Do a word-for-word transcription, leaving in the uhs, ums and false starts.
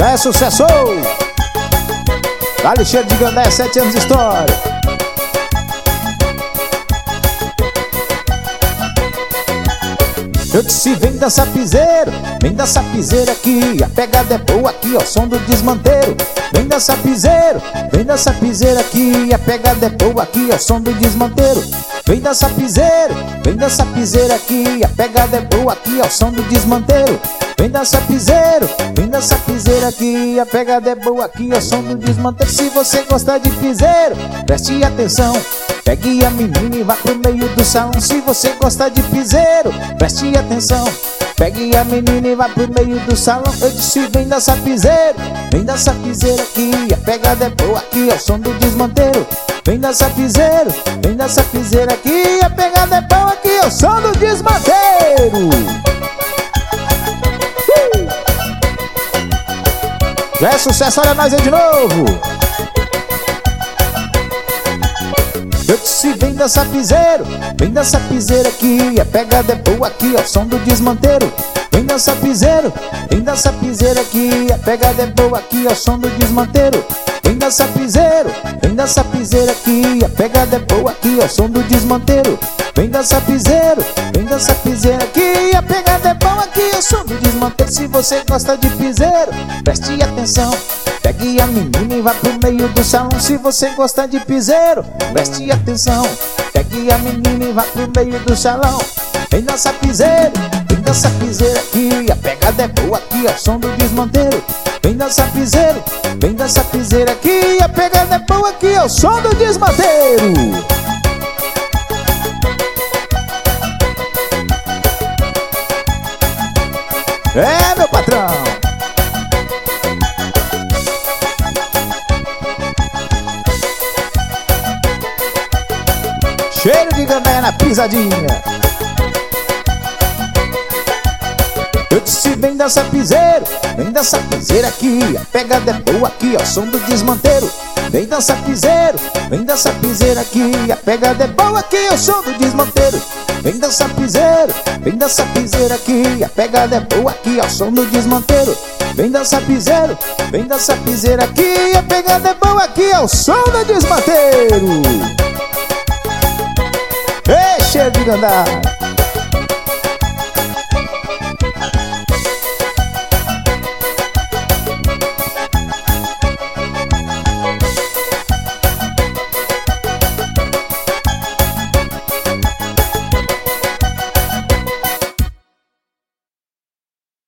Já é sucesso! Dá-lhe cheiro de Gandaia, sete anos de história. Eu disse, vem dançar piseiro, vem dançar piseiro aqui. A pegada é boa aqui, ó, som do desmanteiro. Vem dançar piseiro, vem dançar piseiro aqui. A pegada é boa aqui, ó, som do desmanteiro. Vem dançar piseiro, vem dançar piseiro aqui. A pegada é boa aqui, ó, som do desmanteiro. Vem dançar piseiro, vem dançar piseiro aqui. A pegada é boa aqui, ó, som do desmanteiro. Se você gostar de piseiro, preste atenção. Pegue a menina e vá pro meio do salão. Se você gosta de piseiro, preste atenção. Pegue a menina e vá pro meio do salão. Eu disse, vem dançar piseiro, vem dançar piseiro aqui. A pegada é boa aqui, é o som do desmanteiro. Vem dançar piseiro, vem dançar piseiro aqui. A pegada é boa aqui, é o som do desmanteiro. uh! Já é sucesso, olha nós aí de novo. Eu disse, vem dançar piseiro, vem dançar piseiro aqui. A pegada é boa aqui, ó, som do desmanteiro. Vem dançar piseiro, vem dançar piseiro aqui. A pegada é boa aqui, ó, som do desmanteiro. Vem dançar piseiro, vem dançar piseiro aqui. A pegada é boa aqui, ó, som do desmanteiro. Vem dançar piseiro, vem dançar piseiro aqui. A pegada é boa aqui, ó, som do desmanteiro. Se você gosta de piseiro, preste atenção. Pegue a menina e vá pro meio do salão. Se você gosta de piseiro, preste atenção. Pegue a menina e vá pro meio do salão. Vem dançar piseiro, vem dançar piseiro aqui. A pegada é boa aqui, ó, som do desmanteiro. Vem dançar piseiro, vem dançar piseiro aqui. A pegada é boa aqui, ó, som do desmanteiro. É, meu patrão. Cheiro de Gandaia na pisadinha. Eu disse, vem dançar piseiro, vem dançar piseiro aqui. A pegada é boa aqui, ó, som do desmanteiro. Vem dançar piseiro, vem dançar piseiro aqui. A pegada é boa aqui, ó, som do desmanteiro. Vem dançar piseiro, vem dançar piseiro aqui. A pegada é boa aqui, ó, som do desmanteiro. Vem dançar piseiro, vem dançar piseiro aqui. A pegada é boa aqui, ó, som do desmanteiro. Ei, cheiro de Gandaia.